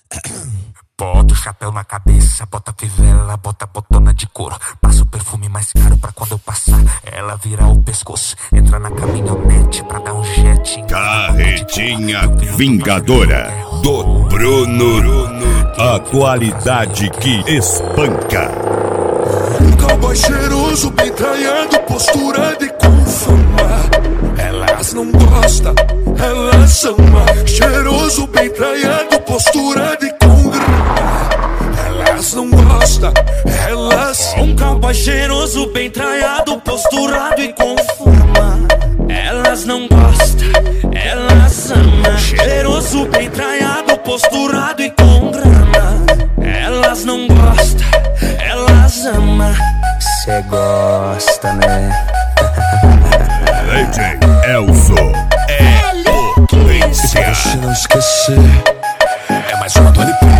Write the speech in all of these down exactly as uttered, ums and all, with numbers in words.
Bota o chapéu na cabeça, bota a fivela, bota a botona de couro. Passa o perfume mais caro pra quando eu passar ela virar o pescoço. Entra na caminhonete pra dar um jet. Carretinha Vingadora do Bruno. A qualidade que espanca. Um cowboy cheiroso, bem traiado, postura de com fama. Elas não gostam, elas ama. Cheiroso, bem traiado, postura de com grana. Elas não gostam, elas... Um cowboy cheiroso, bem traiado, posturado e com fama. Elas não gostam, elas ama. Cheiroso, bem traiado, posturado e com grana. Elas não gostam, elas ama. Cê gosta, né? D J Elzo é potência. Pra você não esquecer, é mais uma do L P.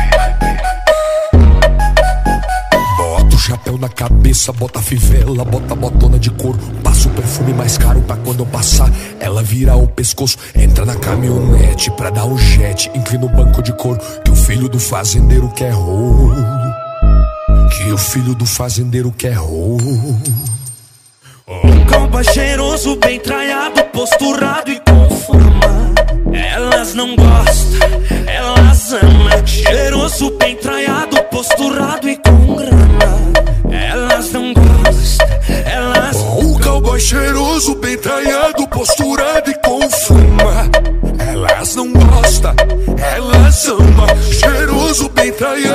Bota o chapéu na cabeça, bota a fivela, bota a botona de couro. Passa o perfume mais caro pra quando eu passar ela vira o pescoço. Entra na caminhonete pra dar um jet. Inclina o banco de couro, que o filho do fazendeiro quer rolo. Que o filho do fazendeiro quer rolo. Um cowboy cheiroso, bem traiado, posturado e com fama. Elas não gostam, elas ama. Cheiroso, bem traiado, posturado e com grana. Elas não gostam, elas... Um cowboy cheiroso, bem traiado, posturado e com fama. Elas não gostam, elas ama. Cheiroso, bem traiado,